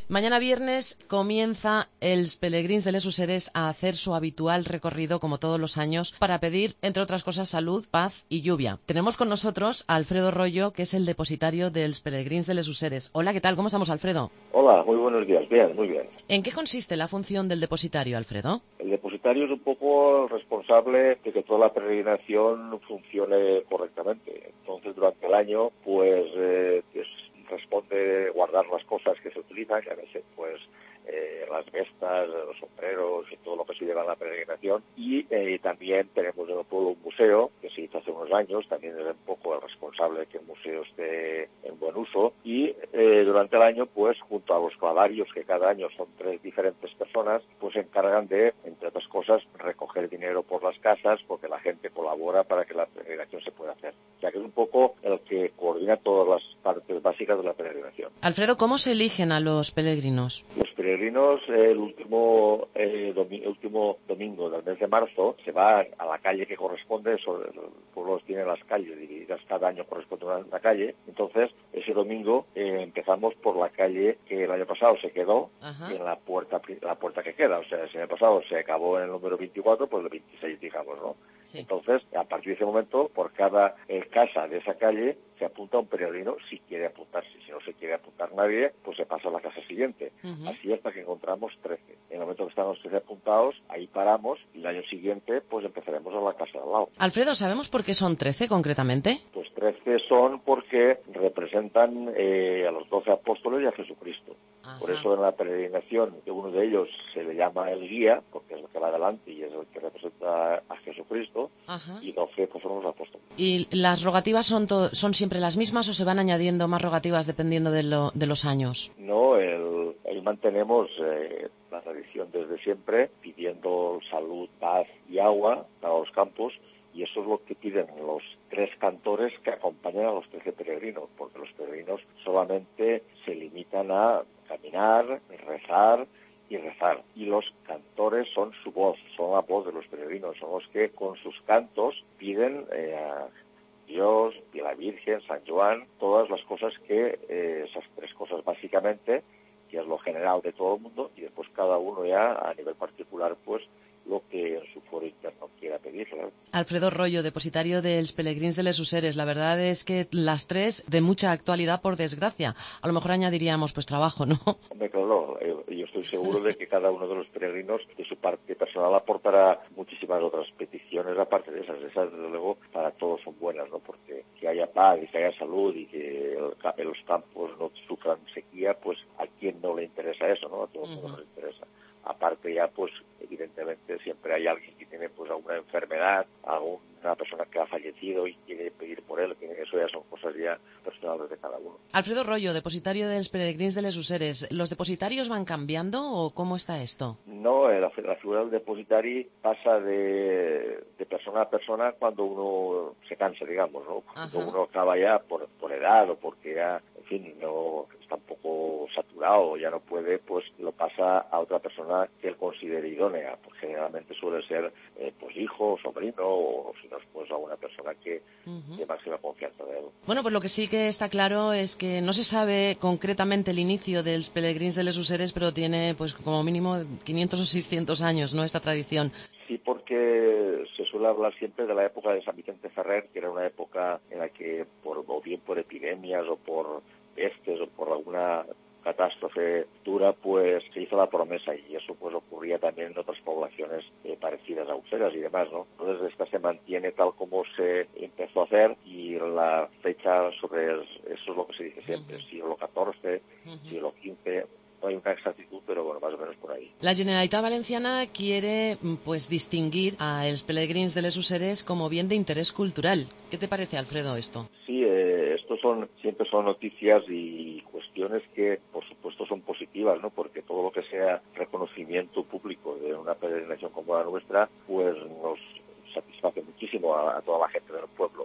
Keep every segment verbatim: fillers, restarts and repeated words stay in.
Mañana viernes comienza els Pelegrins de les Useres a hacer su habitual recorrido, como todos los años, para pedir, entre otras cosas, salud, paz y lluvia. Tenemos con nosotros a Alfredo Rollo, que es el depositario dels Pelegrins de les Useres. Hola, ¿qué tal? ¿Cómo estamos, Alfredo? Hola, muy buenos días. Bien, muy bien. ¿En qué consiste la función del depositario, Alfredo? El depositario es un poco el responsable de que toda la peregrinación funcione correctamente. Entonces, durante el año, pues, eh, pues responde guardar las cosas que se utilizan, que a veces, pues, eh, las vestas, los sombreros y todo lo que se lleva en la peregrinación. Y eh, también tenemos en el pueblo un museo, que se hizo hace unos años, también es un poco el responsable de que el museo esté en buen uso. Y eh, durante el año, pues, junto a los clavarios, que cada año son tres diferentes personas, pues se encargan de, entre otras cosas, recoger dinero por las casas, porque la gente colabora para que la peregrinación se pueda hacer. O sea, que es un poco el que coordina todas las partes básicas de la peregrinación. Alfredo, ¿cómo se eligen a los peregrinos? Los peregrinos, eh, el último eh, domi- último domingo del mes de marzo, se va a la calle que corresponde. Sobre, los pueblos tienen las calles divididas, cada año corresponde una, una calle. Entonces, ese domingo eh, empezamos por la calle que el año pasado se quedó, Ajá. en la puerta la puerta que queda. O sea, si el año pasado se acabó en el número veinticuatro, pues el veintiséis, digamos, ¿no? Sí. Entonces, a partir de ese momento, por cada eh, casa de esa calle, se apunta un peregrino si quiere apuntarse. Si no se quiere apuntar nadie, pues se pasa a la casa siguiente. Uh-huh. Así hasta que encontramos trece. En el momento que están los trece apuntados, ahí paramos y el año siguiente, pues empezaremos a la casa de al lado. Alfredo, ¿sabemos por qué son trece concretamente? Pues trece son porque representan eh, a los doce apóstoles y a Jesucristo. Ajá. Por eso en la peregrinación, que uno de ellos se le llama el guía, porque es el que va adelante y es el que representa a Jesucristo, Ajá. y doce pues son los apóstoles. ¿Y las rogativas son, to- son siempre las mismas o se van añadiendo más rogativas dependiendo de, lo, de los años? No, el, ahí mantenemos eh, la tradición desde siempre, pidiendo salud, paz y agua para los campos, y eso es lo que piden los tres cantores que acompañan a los trece peregrinos, porque los peregrinos solamente se limitan a caminar, rezar y rezar. Y los cantores son su voz, son la voz de los peregrinos, son los que con sus cantos piden eh, a Dios, y la Virgen, San Joan, todas las cosas que, eh, esas tres cosas básicamente, que es lo general de todo el mundo, y después cada uno ya a nivel particular, pues, lo que en su foro interno quiera pedir. ¿Verdad? Alfredo Rollo, depositario dels Pelegrins de les Useres. La verdad es que las tres de mucha actualidad, por desgracia. A lo mejor añadiríamos, pues, trabajo, ¿no? Hombre, claro, eh, yo estoy seguro de que cada uno de los peregrinos de su parte personal aportará muchísimas otras peticiones aparte de esas. Esas, desde luego, para todos son buenas, ¿no? Porque que haya paz y que haya salud y que el, los campos no sufran sequía, pues a quién no le interesa eso, ¿no? A todo el mundo Uh-huh. nos interesa. Aparte ya, pues, evidentemente siempre hay alguien que tiene pues alguna enfermedad, alguna persona que ha fallecido y quiere pedir por él, que eso ya son cosas ya personales de cada uno. Alfredo Rollo, depositario dels Pelegrins de les Useres. ¿Los depositarios van cambiando o cómo está esto? No, la, la figura del depositari pasa de, de persona a persona cuando uno se cansa, digamos, ¿no? Cuando Ajá. uno acaba ya por, por edad o porque ya, en fin, no está un poco saturado, ya no puede, pues lo pasa a otra persona que él considere idónea. Pues generalmente suele ser eh, pues hijo, sobrino o si no es pues a una persona que Uh-huh. de máxima confianza de él. Bueno, pues lo que sí que está claro es que no se sabe concretamente el inicio dels Pelegrins de les Useres, pero tiene pues como mínimo quinientos o seiscientos años, ¿no?, esta tradición. Sí, porque se suele hablar siempre de la época de San Vicente Ferrer, que era una época en la que, por, o bien por epidemias o por pestes o por alguna catástrofe dura, pues se hizo la promesa y eso pues ocurría también en otras poblaciones eh, parecidas a Useres y demás, ¿no? Entonces esta se mantiene tal como se empezó a hacer y la fecha sobre el, eso es lo que se dice siempre, Uh-huh. siglo catorce, Uh-huh. siglo quince, no hay una exactitud, pero bueno, más o menos por ahí. La Generalitat Valenciana quiere pues distinguir a els Pelegrins de les Useres como bien de interés cultural. ¿Qué te parece, Alfredo, esto? Sí, eh, estos son siempre son noticias y cuestiones que, por supuesto, son positivas, ¿no? Porque todo lo que sea reconocimiento público de una peregrinación como la nuestra, pues nos satisface muchísimo a, a toda la gente del pueblo, porque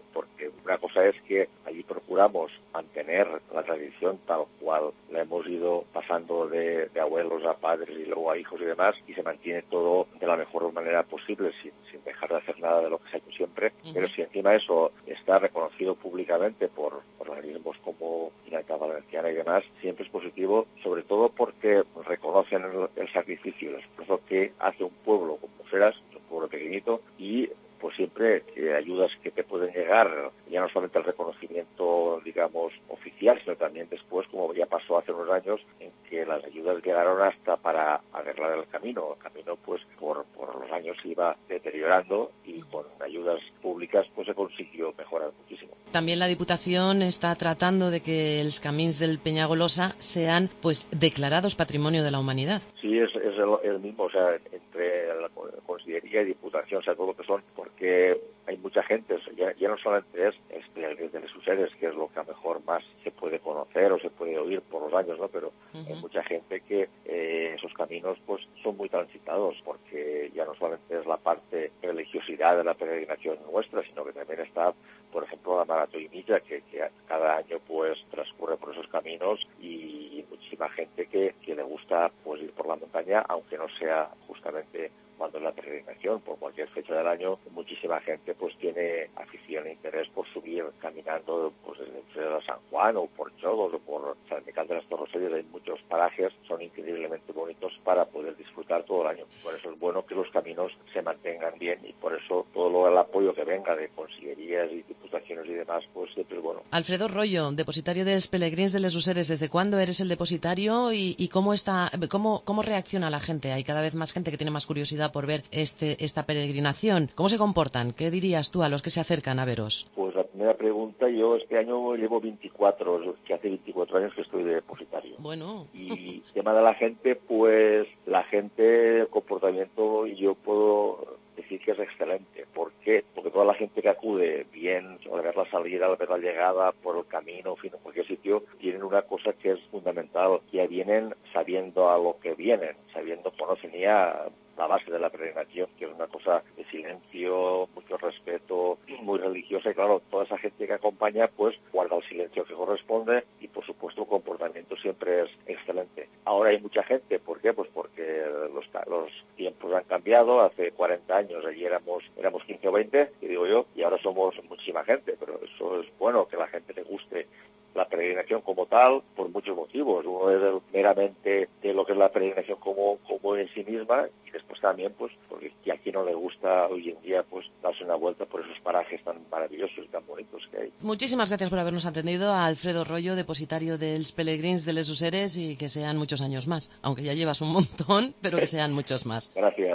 porque una cosa es que allí procuramos mantener la tradición tal cual la hemos ido pasando de, de abuelos a padres y luego a hijos y demás, y se mantiene todo de la mejor manera posible, sin, sin dejar de hacer nada de lo que se ha hecho siempre. Uh-huh. Pero si encima eso está reconocido públicamente por organismos como Generalitat Valenciana y demás, siempre es positivo, sobre todo porque reconocen el, el sacrificio y el esfuerzo que hace un pueblo como Useres, un pueblo pequeñito, y pues siempre eh, ayudas que te pueden llegar, ya no solamente el reconocimiento, digamos, oficial, sino también después, como ya pasó hace unos años, en que las ayudas llegaron hasta para arreglar el camino. El camino, pues, por, por los años se iba deteriorando y con ayudas públicas, pues, se consiguió mejorar muchísimo. También la Diputación está tratando de que los camins del Peñagolosa sean, pues, declarados Patrimonio de la Humanidad. Sí, es, es el, el mismo, o sea, entre la Consellería y Diputación, o sea, todo lo que son, porque hay mucha gente, ya, ya no solamente es el Pelegrins de les Useres, que es lo que a lo mejor más se puede conocer o se puede oír por los años, ¿no? Pero uh-huh. hay mucha gente que eh, esos caminos pues son muy transitados, porque ya no solamente es la parte de religiosidad de la peregrinación nuestra, sino que también está, por ejemplo, la Marató y Milla, que, que cada año pues transcurre por esos caminos, y muchísima gente que, que le gusta pues ir por la montaña, aunque no sea justamente cuando es la peregrinación, por cualquier fecha del año, muchísima gente pues tiene afición e interés por subir caminando pues desde San Juan o por Chodos o por San Miguel de las Torrosellas. Hay muchos parajes, son increíblemente bonitos para poder disfrutar todo el año. Por eso es bueno que los caminos se mantengan bien, y por eso todo lo, el apoyo que venga de consellerías y diputaciones y demás, pues siempre es bueno. Alfredo Royo, depositario de los Pelegrins de les Useres, ¿desde cuándo eres el depositario y, y cómo está, cómo, cómo reacciona la gente? Hay cada vez más gente que tiene más curiosidad por ver este esta peregrinación. ¿Cómo se comportan? ¿Qué dirías tú a los que se acercan a veros? Pues la primera pregunta, yo este año llevo veinticuatro, que hace veinticuatro años que estoy de depositario. Bueno. Y el tema de la gente, pues la gente, el comportamiento, yo puedo decir que es excelente. ¿Por qué? Porque toda la gente que acude, bien al ver la salida, al ver la llegada, por el camino, en fin, en cualquier sitio, tienen una cosa que es fundamental, que vienen sabiendo a lo que vienen, sabiendo, conocen ya la base de la peregrinación, que es una cosa de silencio, mucho respeto, muy religiosa, y claro, toda esa gente que acompaña pues guarda el silencio que corresponde, y por supuesto el comportamiento siempre es excelente. Ahora hay mucha gente, ¿por qué? Pues porque los, los tiempos han cambiado. Hace cuarenta años allí éramos éramos quince o veinte, y digo yo, y ahora somos muchísima gente, pero eso es bueno, que la gente le guste la peregrinación como tal, por muchos motivos. Uno es el, meramente de lo que es la peregrinación como, como en sí misma, y después también, pues, porque a quien no le gusta hoy en día, pues, darse una vuelta por esos parajes tan maravillosos y tan bonitos que hay. Muchísimas gracias por habernos atendido, a Alfredo Royo, depositario de los Pelegrins de les Useres, y que sean muchos años más, aunque ya llevas un montón, pero que sean muchos más. Gracias.